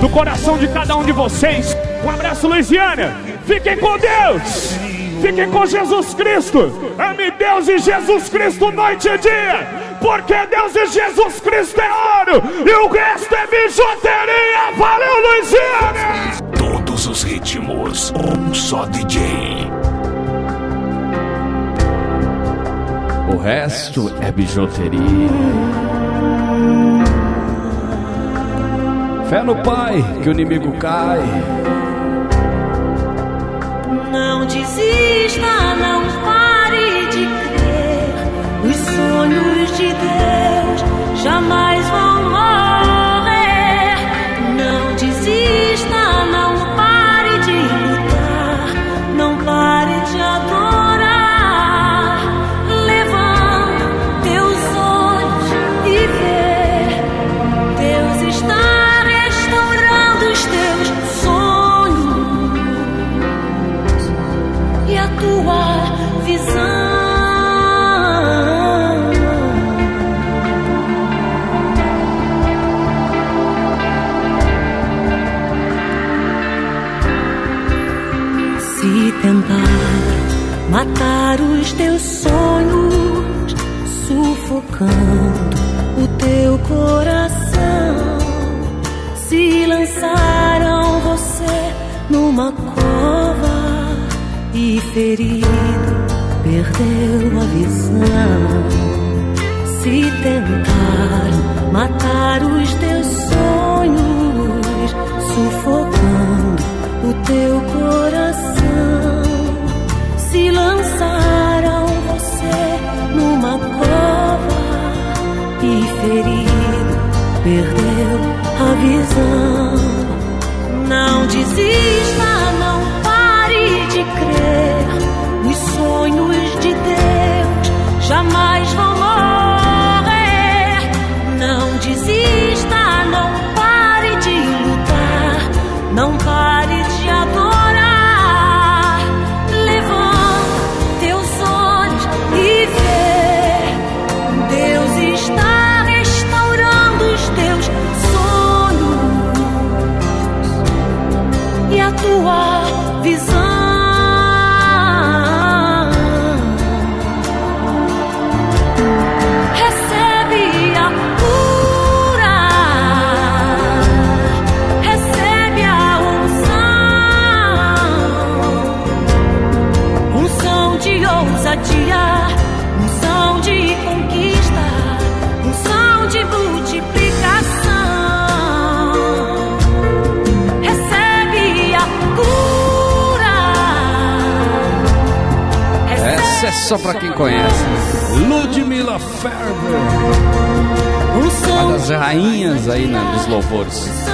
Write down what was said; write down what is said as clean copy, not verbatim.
do coração de cada um de vocês. Um abraço, Luiziana. Fiquem com Deus. Fiquem com Jesus Cristo. Ame Deus e Jesus Cristo noite e dia. Porque Deus e Jesus Cristo é ouro e o resto é bijuteria. Valeu, Luiziana. Todos os ritmos, um só DJ. O resto é bijuteria. Fé no Pai, que o inimigo cai. Não desista, não pare de crer. Os sonhos de Deus jamais vão morrer. Não desista, não pare de lutar. Não pare de adorar. Levanta teus olhos e vê. Deus está restaurando os teus sonhos e a tua visão. Se tentar matar os teus sonhos, sufocando o teu coração, se lançaram você numa cova e ferido perdeu a visão. Se tentaram matar os teus sonhos, sufocando o teu coração, se lançaram você numa cova e ferido perdeu a visão. Não desista, não pare de crer. Os sonhos de Deus jamais vão morrer. Não desista, não pare de lutar. Não pare de adorar. Levanta teus olhos e vê. Deus está restaurando os teus sonhos e a tua visão. Unção de conquista, unção de multiplicação. Recebe a cura. Essa é só pra quem conhece. Ludmilla Ferber, uma das rainhas aí dos louvores.